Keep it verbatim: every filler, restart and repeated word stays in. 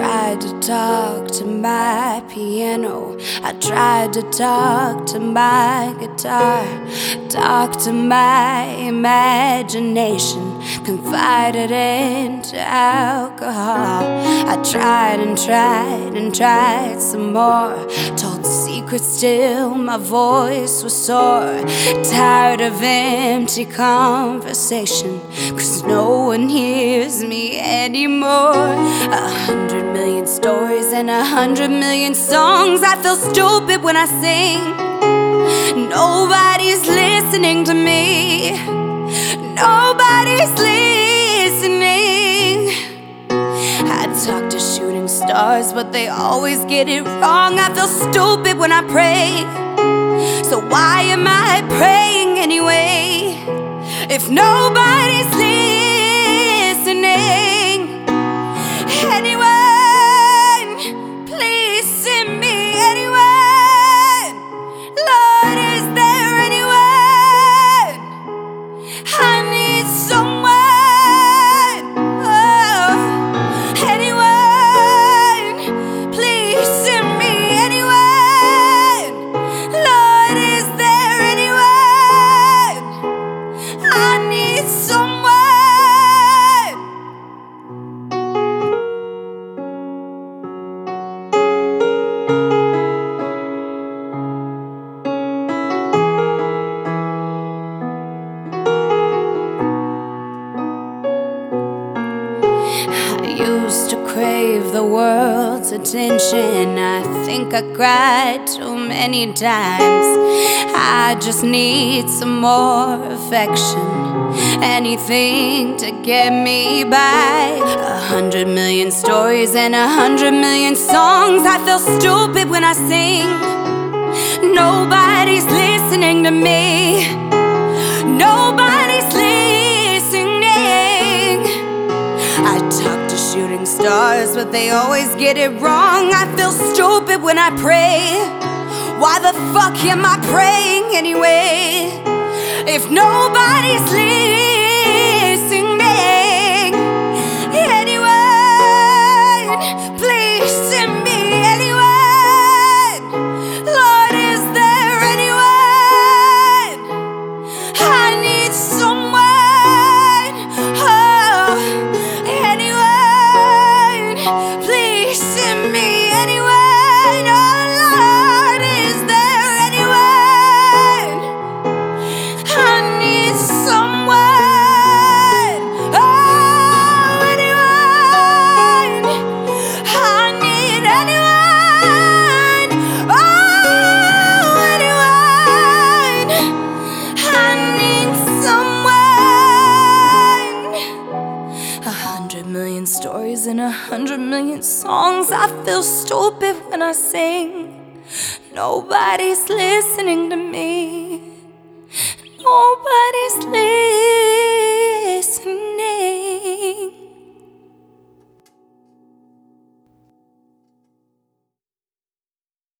tried to talk to my piano. I tried to talk to my guitar, talk to my imagination, confided into alcohol. I tried and tried and tried some more, told secrets till my voice was sore. Tired of empty conversation, 'cause no one hears me anymore. A hundred million stories and a hundred million songs. I feel stupid when I sing. Nobody's listening to me. Nobody's listening. I talk to shooting stars, but they always get it wrong. I feel stupid when I pray. So why am I praying anyway, if nobody's listening? Anyone, please send me anyone. Lord, is there anyone? I need someone. Oh, anyone, please send me anyone. Lord, is there anyone? I need someone. I used to crave the world's attention. I think I cried too many times. I just need some more affection, anything to get me by. A hundred million stories and a hundred million songs. I feel stupid when I sing. Nobody's listening to me. Nobody's listening. I talk to shooting stars, but they always get it wrong. I feel stupid when I pray. Why the fuck am I praying anyway, if nobody's listening? Anyone, please send me anyone. Lord, is there anyone? I need someone. Oh, anyone, please send me anyone. Oh, Lord, is there anyone? I need someone. Oh, anyone, I need anyone. Oh, anyone, I need someone. A hundred million stories and a hundred million songs. I feel stupid when I sing. Nobody's listening to me.